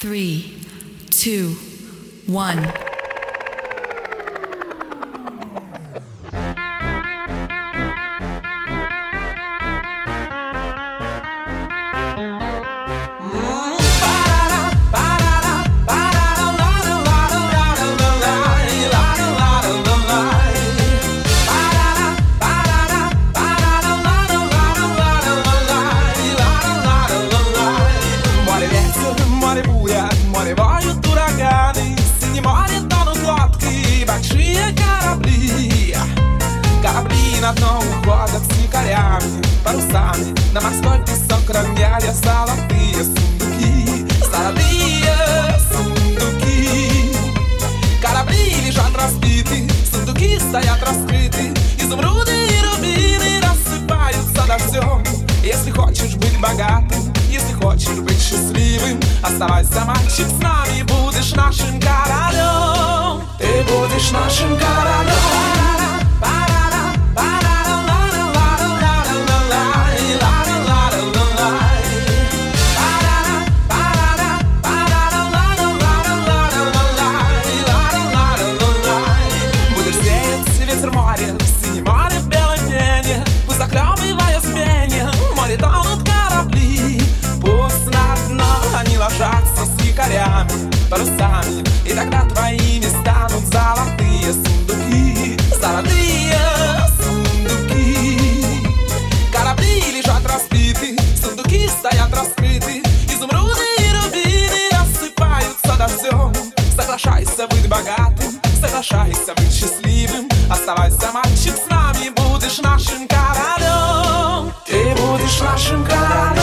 3, 2, 1. На дно уходят с якорями, парусами. На морской песок роняя золотые сундуки. Золотые сундуки. Корабли лежат разбиты, сундуки стоят раскрыты. Изумруды и рубины рассыпаются дождем. Если хочешь быть богатым, если хочешь быть счастливым, оставайся, мальчик, с нами, будешь нашим королем. Ты будешь нашим королем. Ложатся с якорями, парусами, и тогда твоими станут золотые сундуки. Золотые сундуки. Корабли лежат разбиты, сундуки стоят раскрыты. Изумруды и рубины рассыпаются дождем. Соглашайся быть богатым, соглашайся быть счастливым. Оставайся, мальчик, с нами, будешь нашим королем. Ты будешь нашим королем.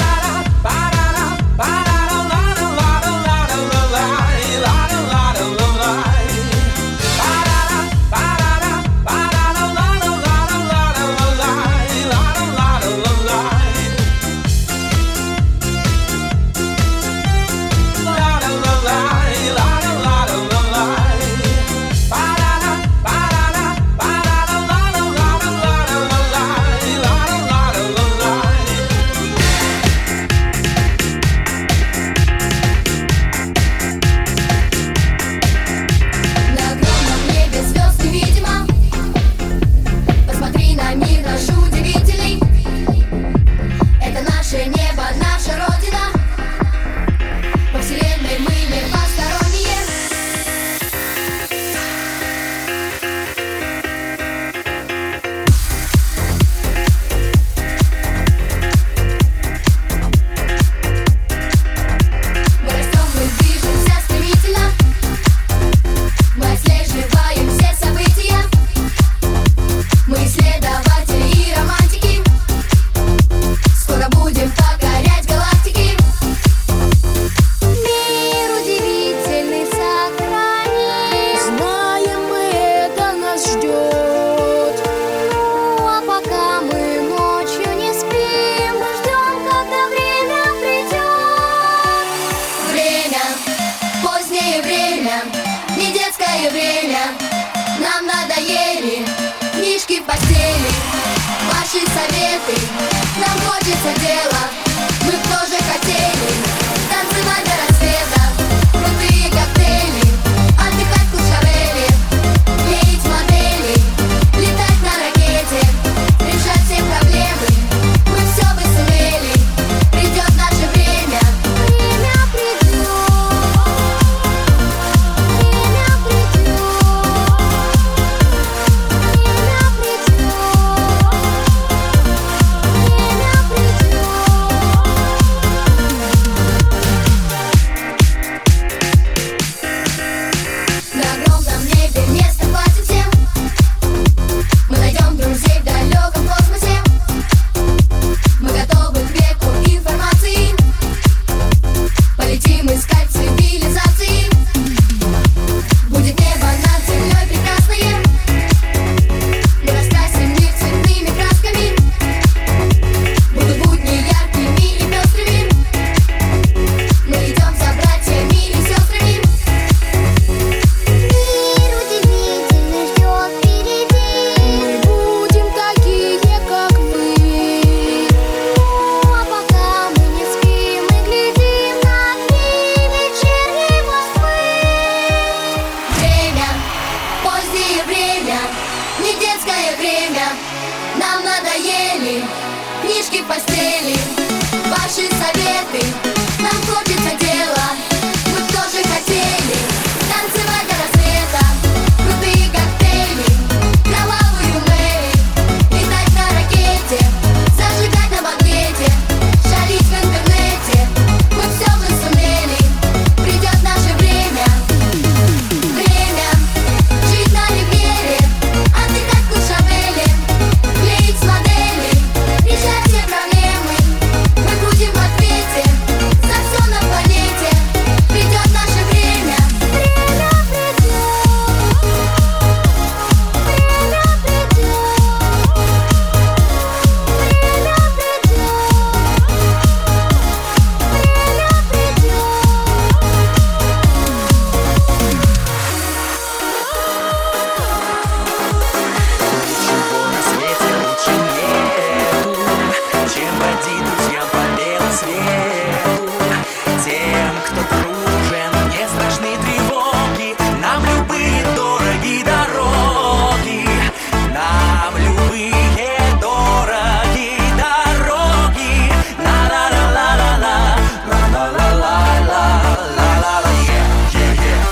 Ваши советы, нам хочется дела. Мы б тоже хотели танцевать до рассвета. Крутые коктейли, отдыхать в Куршавеле, клеить модели, летать на ракете, решать все проблемы. Мы все бы сумели. Придет наше время. Время придет. Время придет. Время придет. постели. Ваши советы, нам хочется дела. Мы б тоже хотели танцевать до рассвета. Крутые коктейли, кровавую Мэри, летать на ракете, зажигать на банкете, шарить в интернете. Мы все бы сумели, придет наше время. Время жить на ривьере, отдыхать в Куршавеле, клеить с модели, решать все проблемы. Мы будем в ответе за все на планете. Придет наше время. Время придет. Время придет. Ничего на свете лучше нету, чем водить друзьям по белу свету. Тем, кто дружен, не страшны тревоги. Нам любые дороги дороги. Нам любые дороги дороги. Ла-ла-ла-ла-ла-ла, ла-ла-ла-ла-ла-ла-ла, yeah.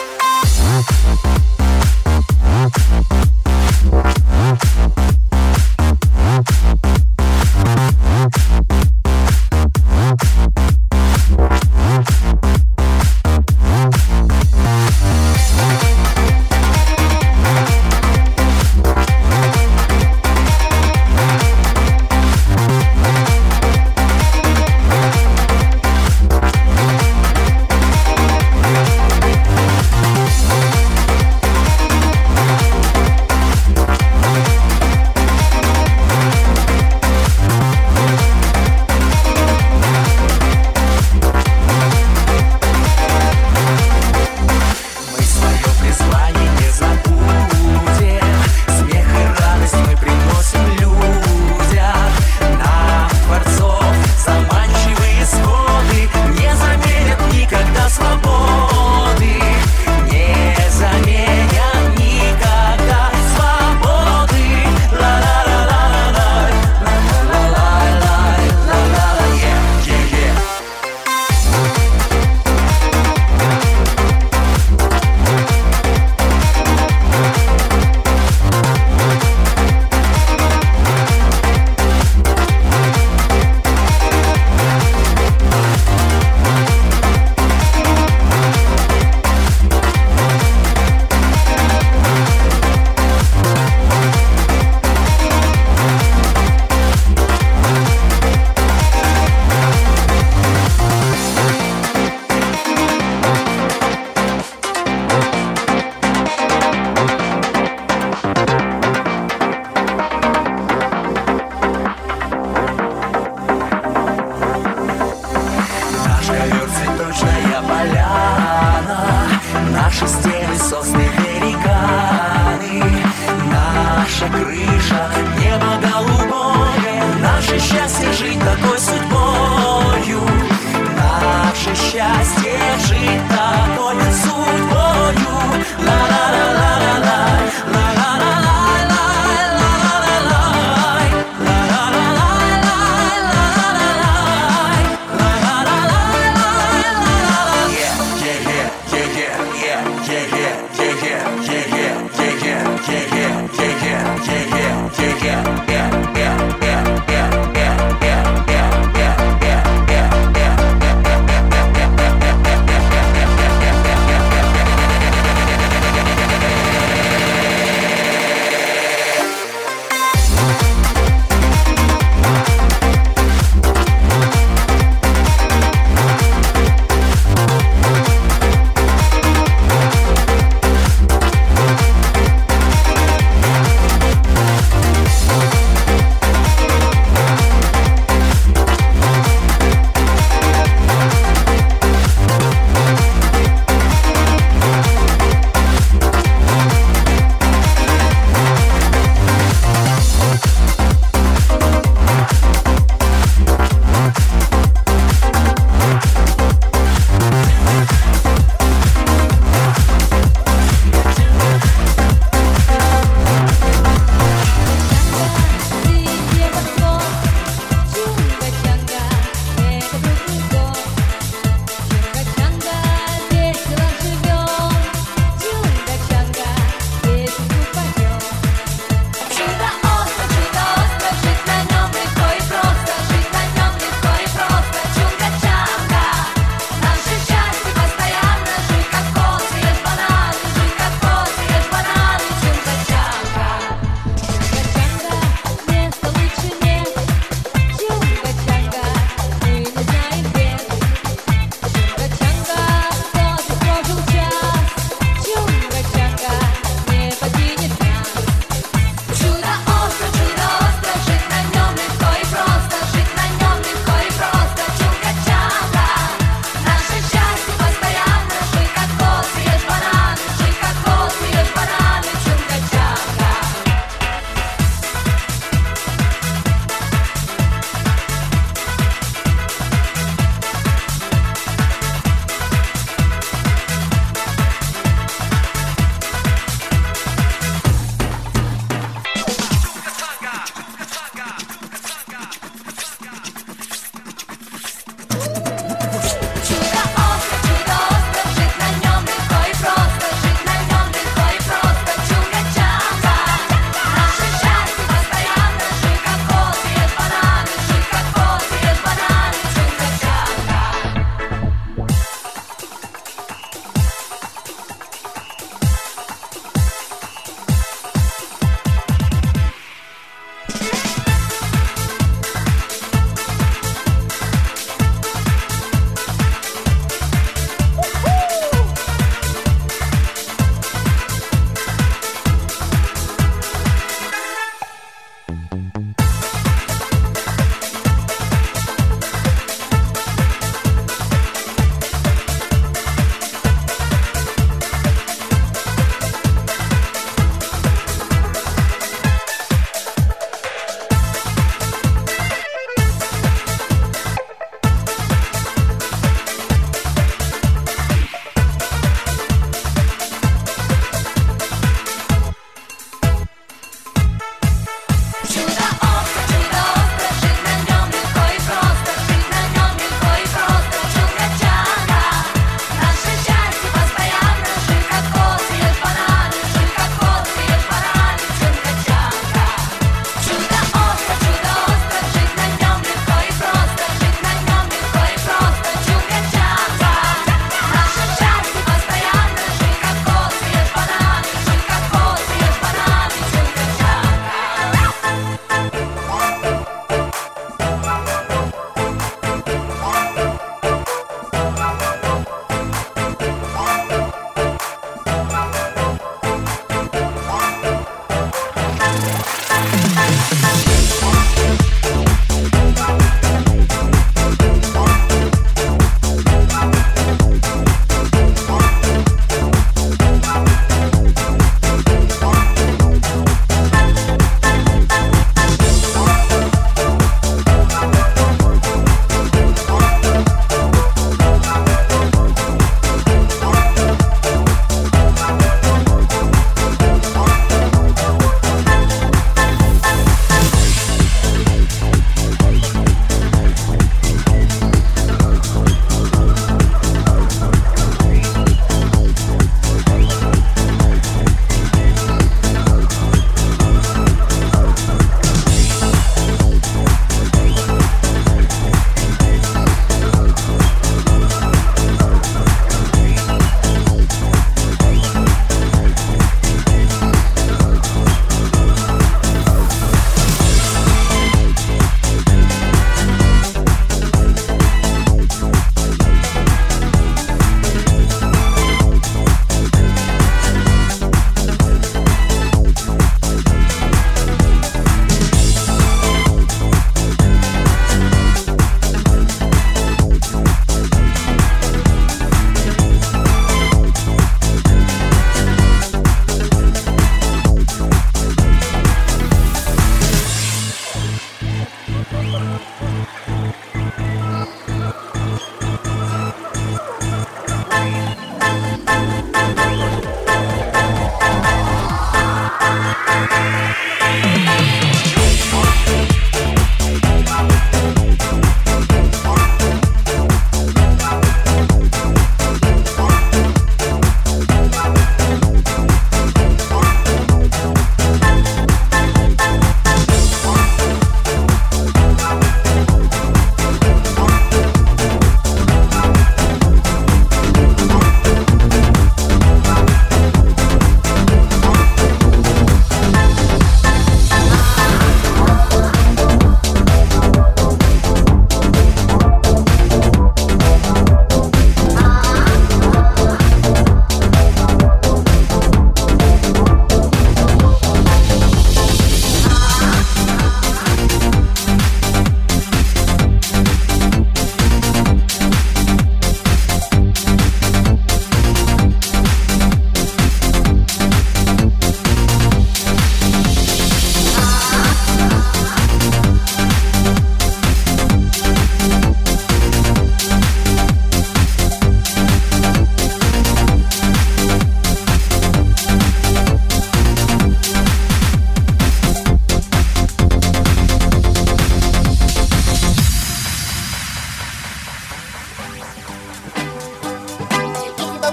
Мы свое призвание не забудем. Смех и радость мы приносим людям. Нам, творцов, заманчивые исходы не заменят никогда свободы. Не заменят никогда свободы. Ла-ла-ла-ла-ла, ла-ла-ла-ла-ла-ла, yeah. Наш ковер цветочная поляна, наши стены сосны великаны, наша крыша небо голубое, наше счастье жить такой судьбою, наше счастье жить такой судьбою. Ла-ла-ла-ла-ла-ла,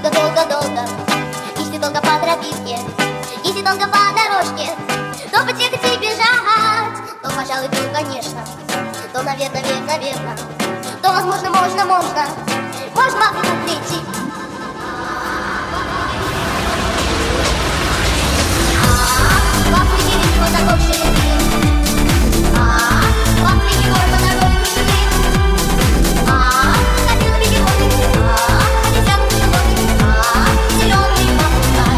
долго-долго-долго. Если долго по тропинке, если долго по дорожке, то потихо и бежать, то, пожалуй, то, конечно, то, наверное, то, возможно, можно вокруг прийти. Пахни его такой ширины, пахни его по такой вышины, хотела бегемоты, обезьяны животы, зеленый попугай,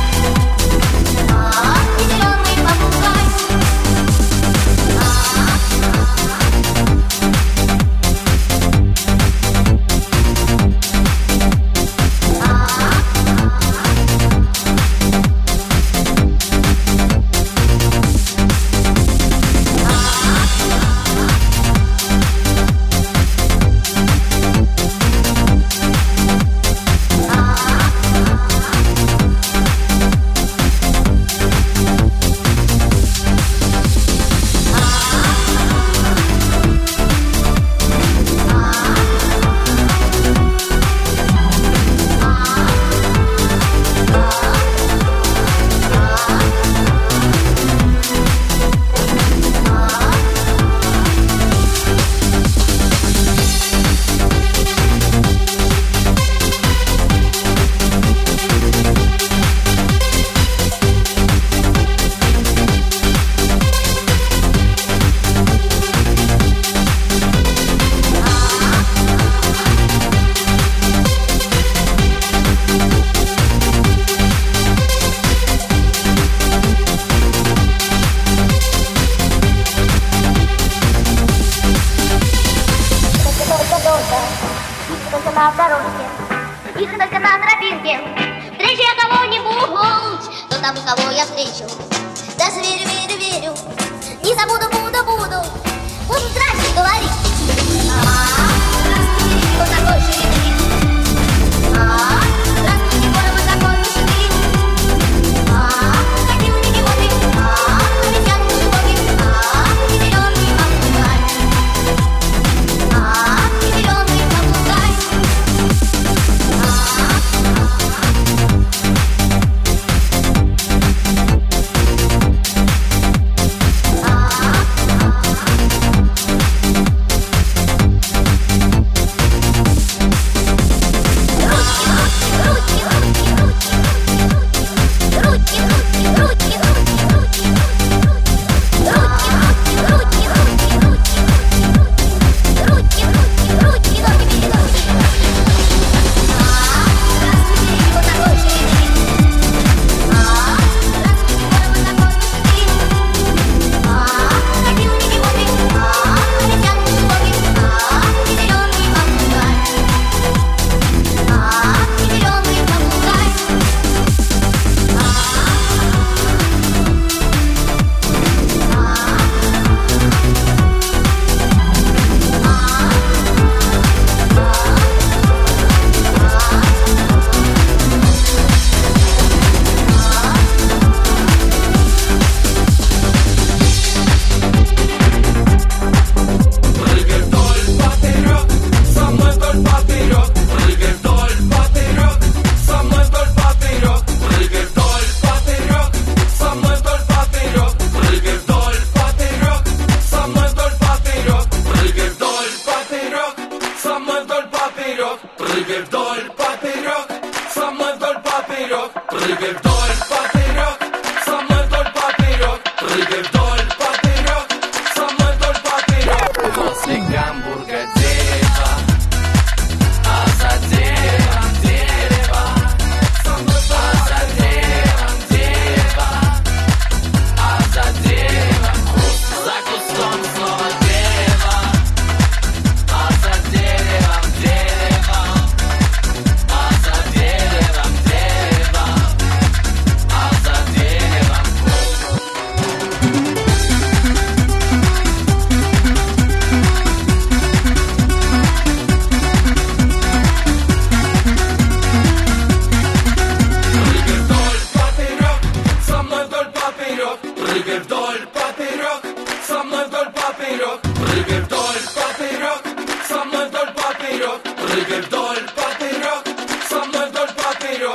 зеленый попугай. Только на дорожке, если только на тропинке встречу я кого-нибудь, то тому, кого я встречу, даже верю, не забуду, буду здрасте говорить. Здравствуйте, вот такой ширины, здравствуйте, вот такой вышины, хотела бегемоты, обезьяны животы, и зеленый попугай, и зеленый попугай.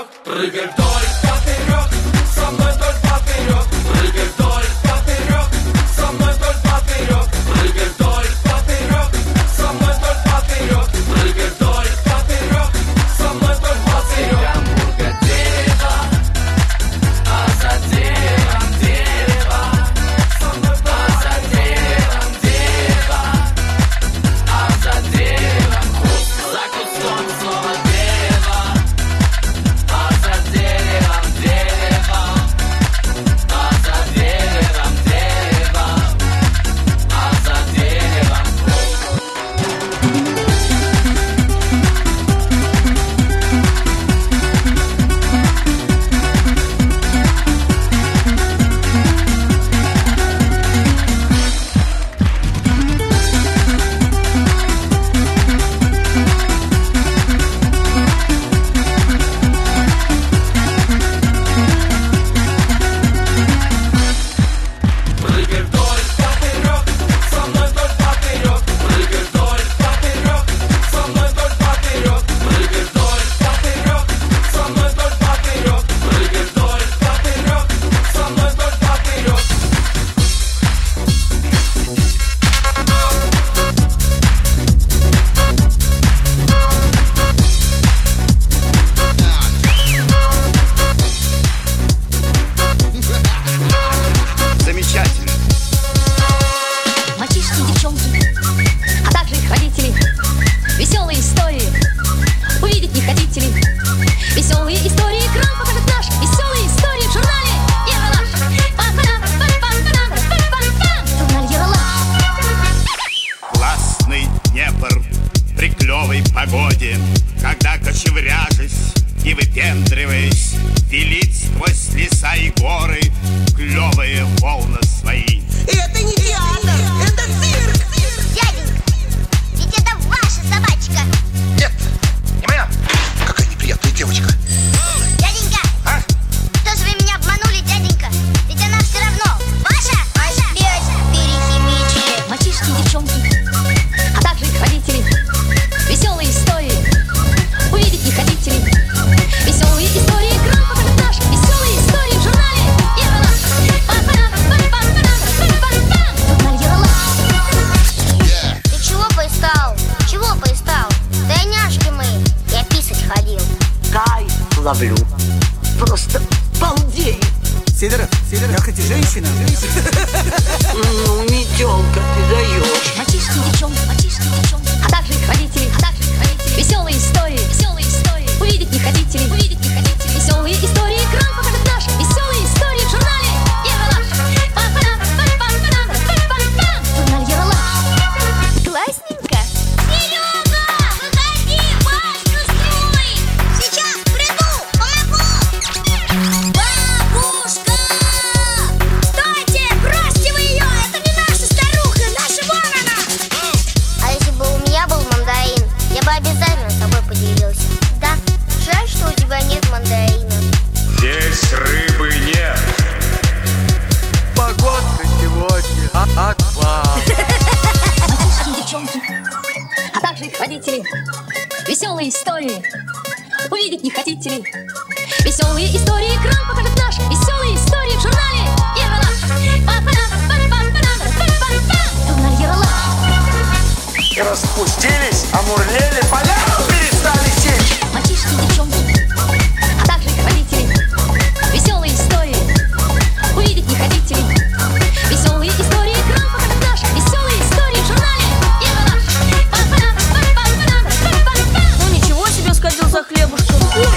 Прыгай вдоль поперек, со мной вдоль поперек. Прыгай вдоль поперек, со мной вдоль поперек. Прыгай вдоль поперек, со мной вдоль поперек. Прыгай вдоль поперек, со мной вдоль поперек. Гамбурга дерево, а за деревом дерево. А за деревом дерево, а за деревом куст. За кустом снова дерево, а за деревом дерево. А за деревом дерево, а за деревом куст. Прыгай вдоль поперек, со мной вдоль поперек. Прыгай вдоль поперек, со мной вдоль поперек. Прыгай вдоль поперек, со мной вдоль поперек. Прыгай вдоль поперек, со мной вдоль поперек. Замечательно. Мальчишки и девчонки, а также их родители. Веселые истории увидеть не хотите ли? Веселые истории экран покажет наш. Веселые истории в журнале Ералаш. Журнал Ералаш. Классный Днепр при клевой погоде, когда, кочевряжась и выпендриваясь, велит сквозь леса и горы клевые волны свои. И это не театр, это цирк! Дяденька, ведь это ваша собачка. Нет, не моя. Какая неприятная девочка. Дяденька, А? что же вы меня обманули, дяденька? Ведь она все равно ваша. Опять перехимичили. Мальчишки и девчонки, а также их родители. Веселые истории увидеть не хотите ли? Веселые истории экран покажет наш. Веселые истории в журнале Ералаш. Журнал Ералаш. Ты чего пристал? Чего пристал? Да няшки мы. Я писать ходил. Кайф ловлю. Просто балдею. Сидоров, я хоть и женщина. Ну, метелка, ты даешь. Мальчишки и девчонки, а также их родители. Веселые истории увидеть не хотите ли? Веселые истории экран покажет наш. Веселые истории в журнале Ералаш. Журнал Ералаш. Классненько. Серега, выходи, Машка строит. Сейчас приду, помогу. Бабушка! Стойте, бросьте вы ее, это не наша старуха, наша вон она. А если бы у меня был мандарин, я бы обязательно с тобой поделился. Да, жаль, что у тебя нет мандарина. Здесь рыбы нет. Погодка сегодня отпала. Мальчишки и девчонки, а также их родители. Веселые истории увидеть не хотите ли? Веселые истории экран покажет наш. Веселые истории в журнале Ералаш. Журнал Ералаш. Распустились, омурлели, поля перестали течь. Мальчишки и девчонки, а также их родители. Веселые истории увидеть не хотите ли? Веселые истории экран покажет наш. Веселые истории в журнале Ералаш. Ну ничего себе, сходил за хлебушком.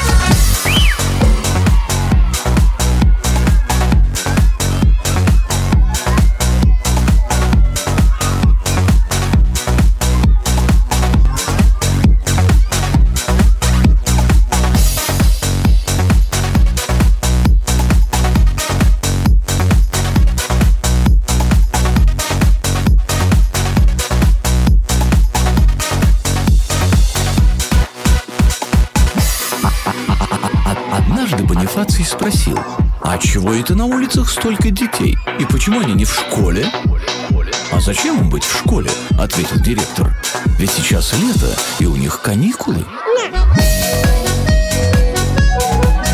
Бонифаций спросил: а чего это на улицах столько детей? И почему они не в школе? А зачем им быть в школе? Ответил директор. Ведь сейчас лето, и у них каникулы.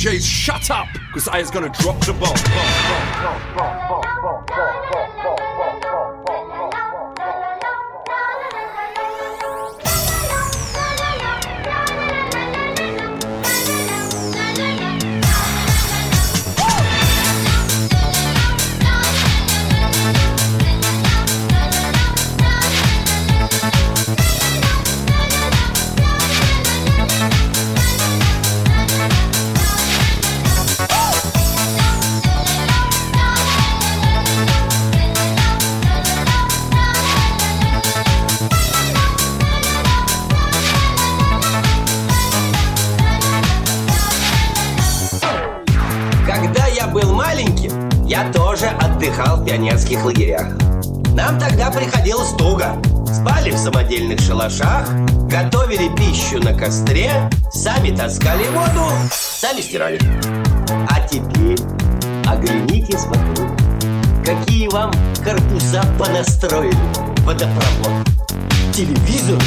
DJs shut up, because I is gonna drop the bomb. Я тоже отдыхал в пионерских лагерях. Нам тогда приходилось туго. Спали в самодельных шалашах, готовили пищу на костре, сами таскали воду, сами стирали. А теперь оглянитесь вокруг. Какие вам корпуса понастроили? Водопровод, телевизор,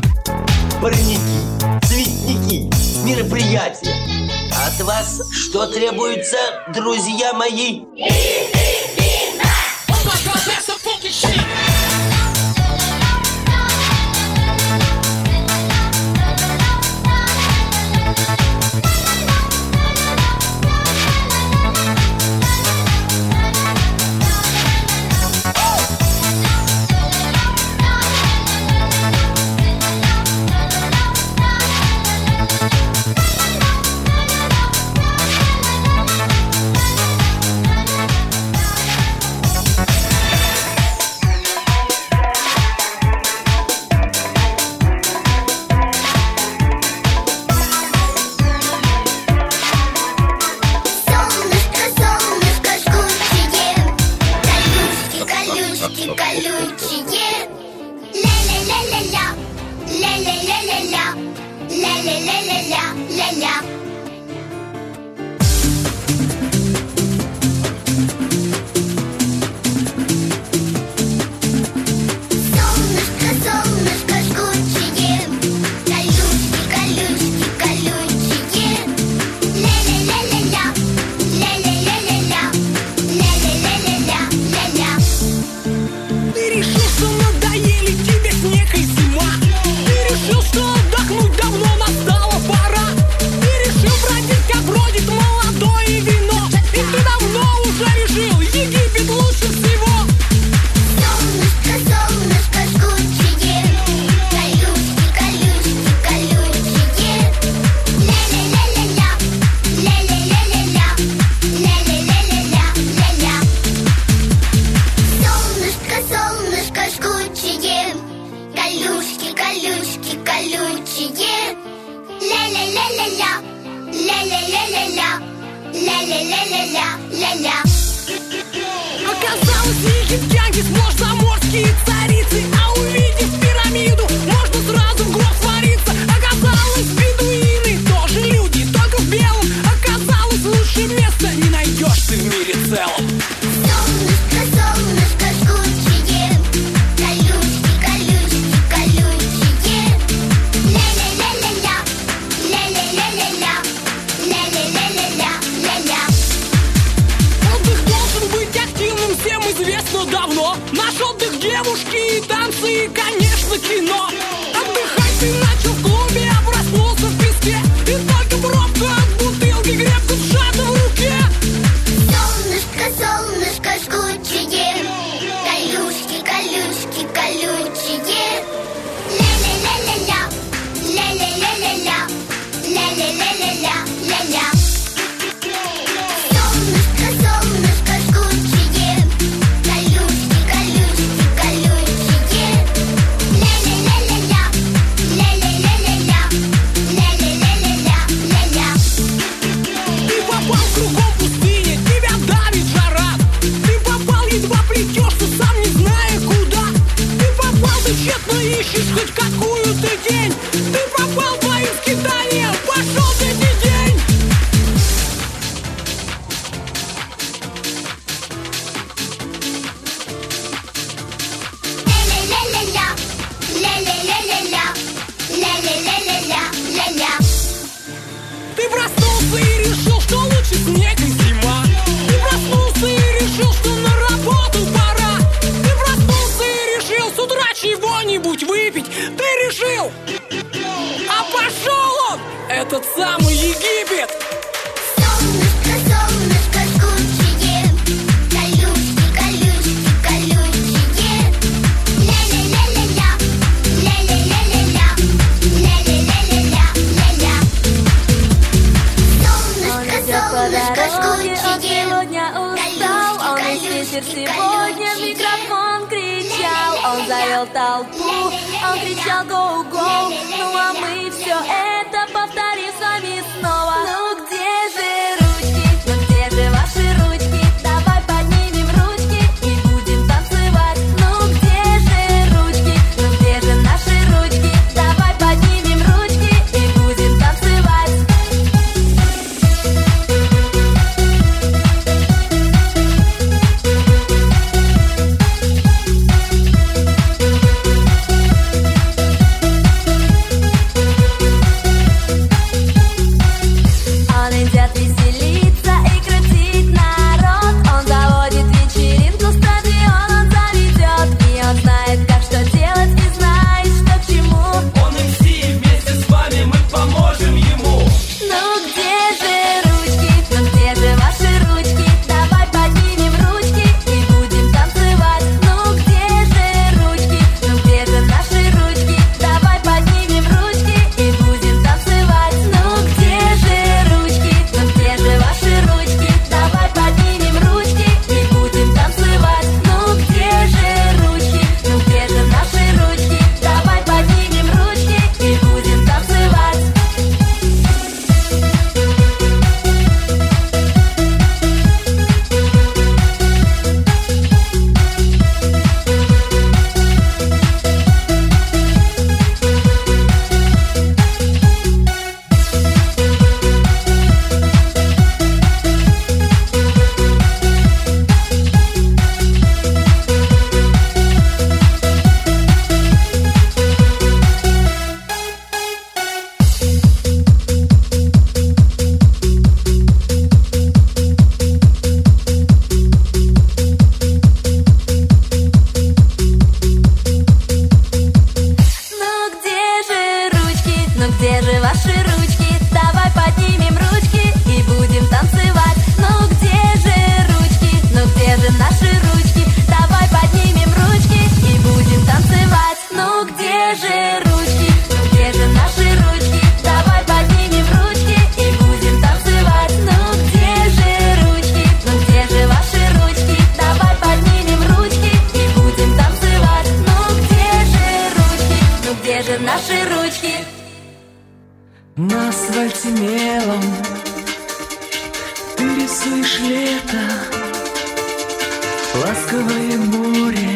парники, цветники, мероприятия. От вас что требуется, друзья мои? Ты проснулся и решил, что что на работу пора. Ты проснулся и решил с утра чего-нибудь выпить. Ты решил, а пошел он, этот самый Египет. Солнышко, солнышко жгучее, колючки, колючки, колючие. Ля-ля-ля-ля-ля, ля-ля-ля-ля-ля, ля-ля-ля-ля-ля-ля. Солнышко, солнышко жгучее, Он весь вечер сегодня в микрофон кричал. Он завел толпу, он кричал go, go. Ну а мы все это повторим с вами снова. Ну где же ручки, ну где же ваши ручки? Давай поднимем ручки и будем танцевать. Ну где же ручки, ну где же наши ручки? Давай поднимем ручки и будем танцевать. Он идет веселиться и крутить народ. Он заводит вечеринку, стадион он заведет. И он знает, как что делать, и знает, что к чему. Он МС, вместе с вами мы поможем ему. Ну где же ручки, ну где же ваши ручки? Давай поднимем ручки и будем танцевать. Ну где же ручки, ну где же наши ручки? Давай поднимем ручки и будем танцевать. Ну где же ручки, ну где же ваши ручки? Давай поднимем ручки и будем танцевать. Ну где же ручки, ну где же наши ручки? Давай поднимем ручки и будем танцевать. Ну где же ручки, ну где же ваши ручки? Давай поднимем ручки и будем танцевать. Ну где же ручки, ну где же наши ручки? Давай поднимем ручки и будем танцевать. Ну где же ручки, ну где же наши ручки? Давай поднимем ручки и будем танцевать. Ну где же ручки, ну где же ваши ручки? Давай поднимем ручки и будем танцевать. Ну где же ручки, ну где же наши ручки? На асфальте мелом ты рисуешь лето, ласковое море,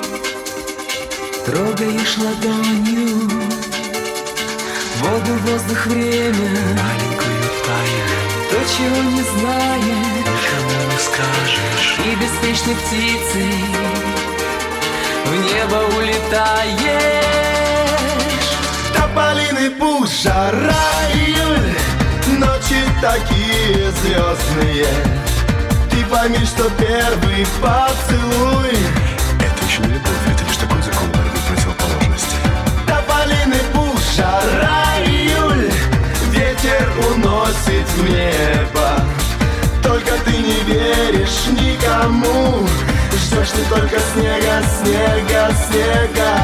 трогаешь ладонью воду, воздух, время, маленькую тайну, то, чего не знаешь, никому не скажешь, и беспечной птицей в небо улетаешь. Тополиный пух, жара, июль, ночи такие звездные. Ты пойми, что первый поцелуй — Это еще не любовь, это лишь такой закон борьбы противоположностей. тополиный пух, жара, июль, ветер уносит в небо. Только ты не веришь никому, ждешь ты только снега, снега, снега.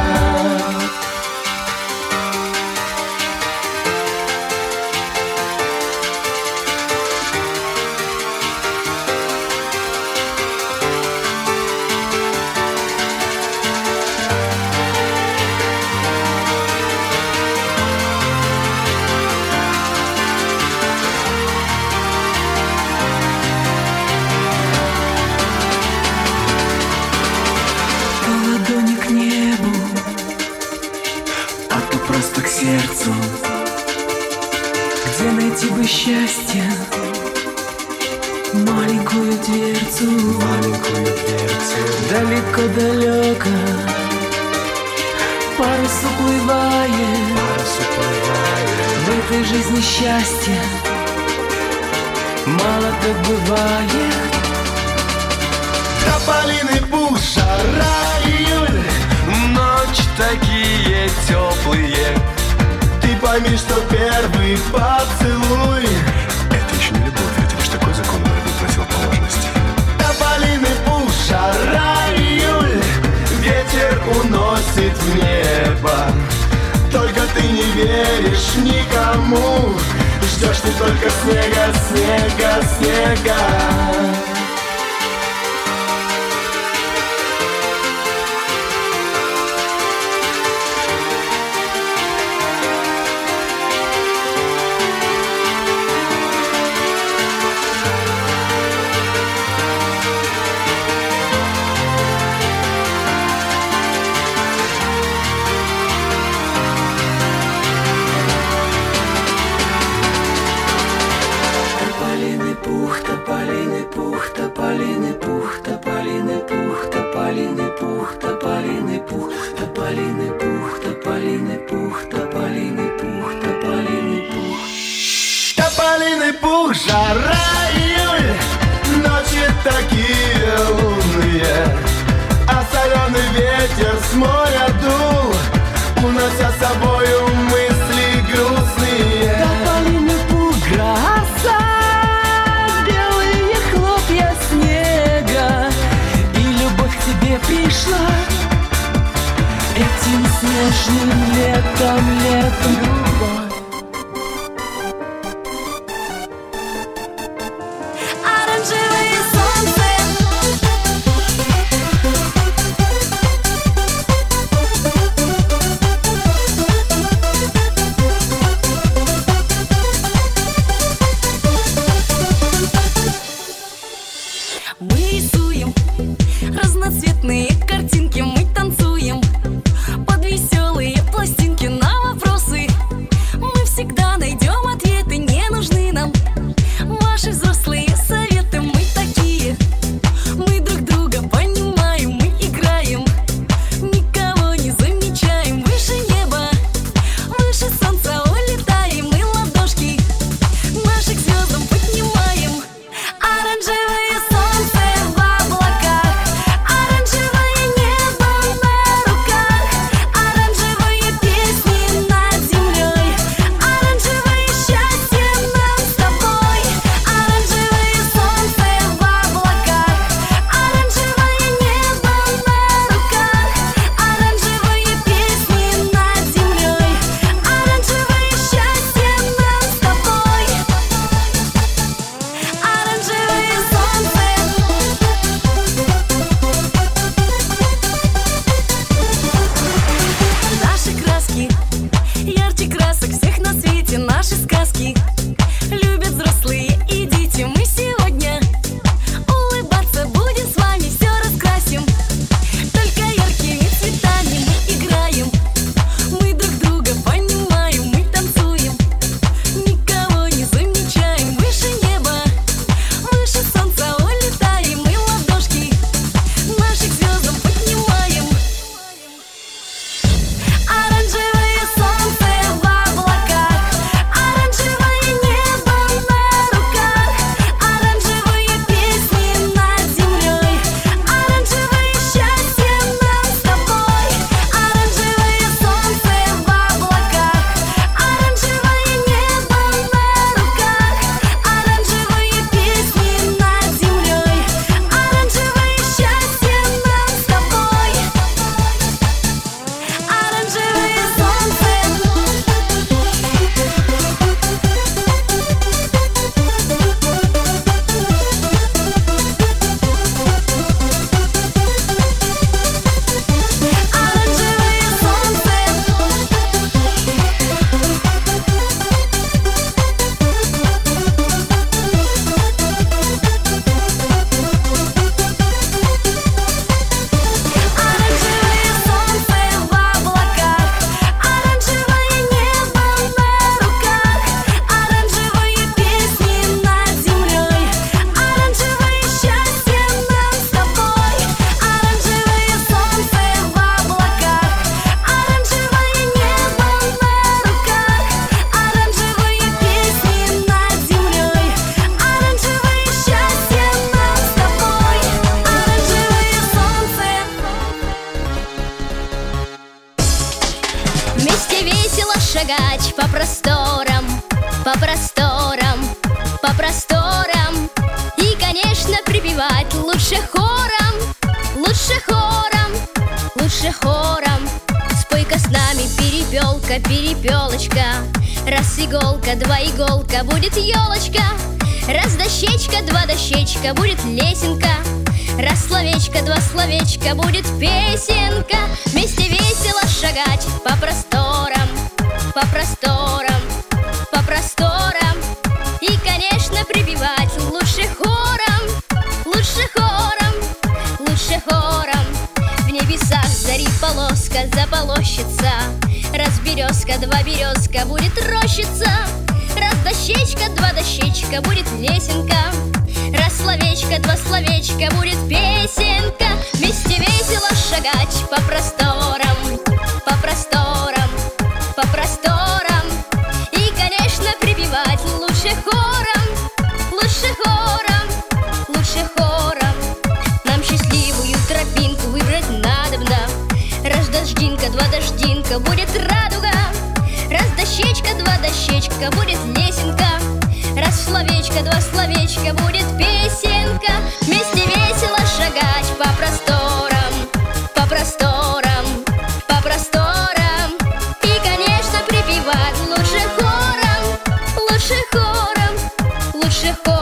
Ладони к небу, а то просто к сердцу. Где найти бы счастье? Маленькую дверцу, маленькую дверцу. Далеко-далеко парус уплывает, в этой жизни счастья мало так бывает. Тополиный пух, жара, июль, Ночь такие теплые. ты пойми, что первый поцелуй Это еще не любовь, это лишь такой закон борьбы противоположностей. тополиный пух, жара, июль, ветер уносит в небо. Только ты не веришь никому, ждешь ты только снега, снега, снега. Тополиный пух, тополиный пух, тополиный пух, тополиный пух, тополиный пух, тополиный пух, тополиный пух, тополиный пух, тополиный пух, тополиный пух. Тополиный пух, жара, июль, ночи такие лунные, а соленый ветер с моря дул, унося с собою мысли грустные. Тополиный пух, гроза, белые хлопья снега, и любовь к тебе пришла этим снежным летом, летом. Оранжевое солнце. Мы рисуем разноцветные картинки, мы танцуем под веселые пластинки. На вопросы шагать по просторам, по просторам, по просторам. И, конечно, припевать лучше хором, лучше хором, лучше хором. Спой-ка с нами, перепелка, перепелочка. Раз иголка, два иголка, будет елочка. Раз дощечка, два дощечка, будет лесенка. Раз словечко, два словечка, будет песенка. Вместе весело шагать по просторам, по просторам, по просторам. И, конечно, припевать лучше хором, лучше хором, лучше хором. В небесах зари полоска заполощется. Раз березка, два березка, будет рощица. Раз дощечка, два дощечка, будет лесенка. Раз словечко, два словечка, будет песенка. Вместе весело шагать по просторам, по просторам, по просторам. И, конечно, припевать лучше хором, лучше хором, лучше хором. Нам счастливую тропинку выбрать надобно. Раз дождинка, два дождинка, будет радуга. Раз дощечка, два дощечка, будет лесенка. Раз словечко, два словечка, будет песенка. Вместе весело шагать по просторам, по просторам, по просторам. И, конечно, припевать лучше хором, лучше хором, лучше хором.